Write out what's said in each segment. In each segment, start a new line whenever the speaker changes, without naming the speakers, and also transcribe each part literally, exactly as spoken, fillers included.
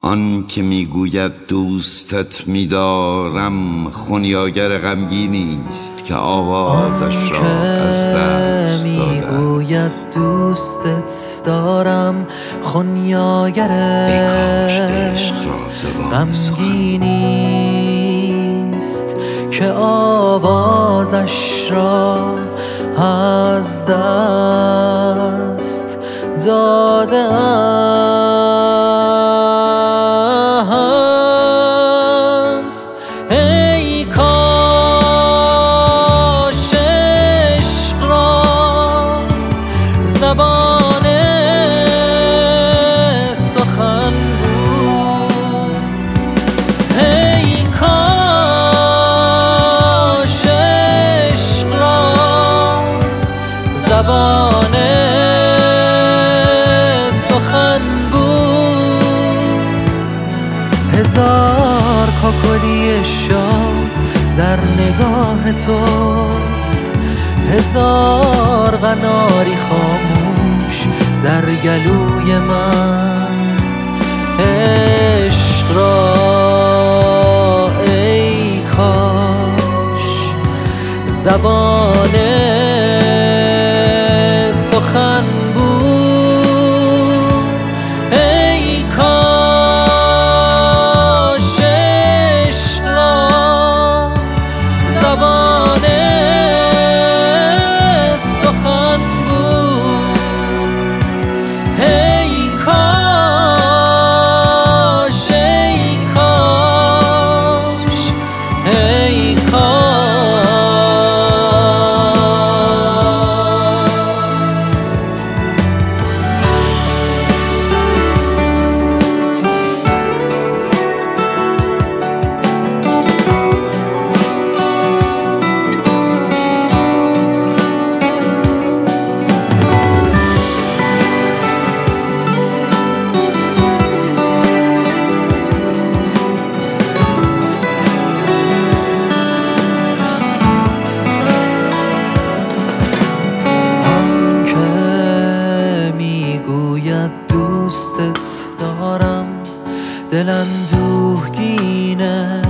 آن که میگوید دوستت میدارم خونیاگر غمگینی است که آوازش را از دست داده.
میگوید دوستت دارم خونیاگر غمگینی است که آوازش را از دست داده است. ای کاش عشق را زبان سخن بود. ای کاش عشق را زبان سخن بود. هزار کاکلی شاد در نگاه توست، هزار قناری خاموش در گلوی من. عشق را ای کاش زبان سخن بود. ای کاش عشق را زبان سخن بود. ای کاش ای کاش ای کاش. دوستت دارم دل اندوهگینه،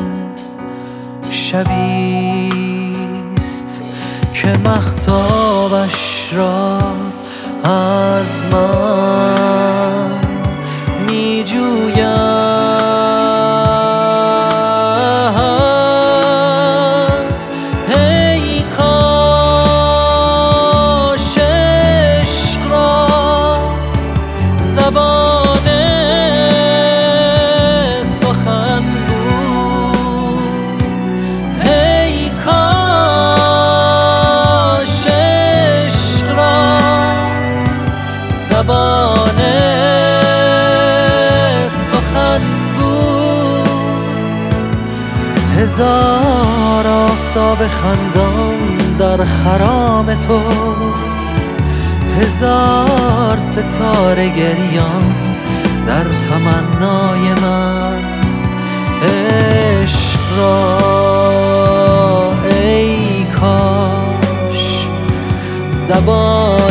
شبیست که مهتابش را از من می جوید. ای کاش عشق را زبان سخن بود. ای کاش عشق را زبان سخن بود. هزار آفتاب خندان در خرام توست، هزار ستاره گریان در تمنای من. عشق را ای کاش زبان